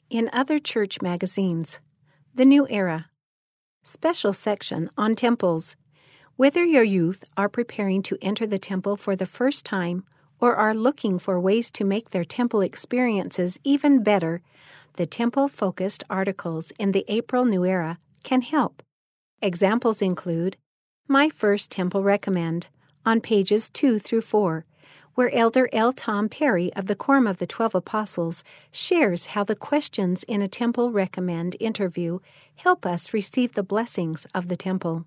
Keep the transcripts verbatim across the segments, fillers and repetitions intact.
In other church magazines, The New Era. Special section on temples. Whether your youth are preparing to enter the temple for the first time or are looking for ways to make their temple experiences even better, the temple-focused articles in the April New Era can help. Examples include My First Temple Recommend on pages two through four, where Elder L. Tom Perry of the Quorum of the Twelve Apostles shares how the questions in a Temple Recommend interview help us receive the blessings of the temple.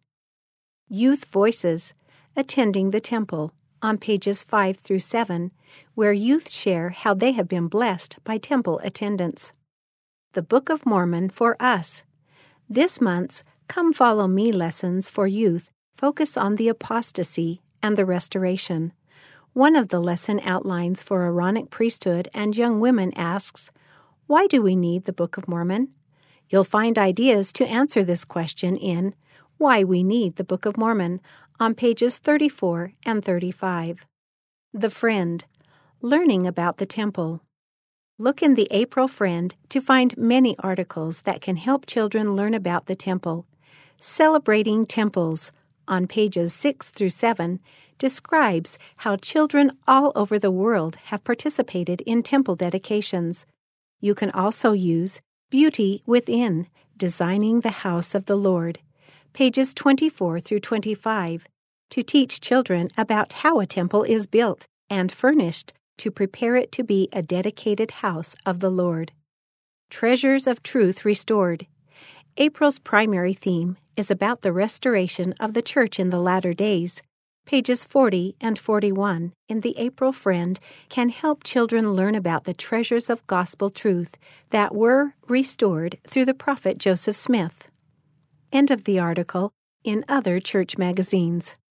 Youth Voices, Attending the Temple, on pages five through seven, where youth share how they have been blessed by temple attendance. The Book of Mormon for Us. This month's Come Follow Me lessons for youth focus on the apostasy and the restoration. One of the lesson outlines for Aaronic priesthood and young women asks, Why do we need the Book of Mormon? You'll find ideas to answer this question in Why We Need the Book of Mormon on pages thirty-four and thirty-five. The Friend, Learning About the Temple. Look in the April Friend to find many articles that can help children learn about the temple. Celebrating Temples, on pages six through seven, describes how children all over the world have participated in temple dedications. You can also use Beauty Within, Designing the House of the Lord, pages twenty-four through twenty-five, to teach children about how a temple is built and furnished to prepare it to be a dedicated house of the Lord. Treasures of Truth Restored. April's primary theme is about the restoration of the church in the latter days. Pages forty and forty-one in the April Friend can help children learn about the treasures of gospel truth that were restored through the prophet Joseph Smith. End of the article in other church magazines.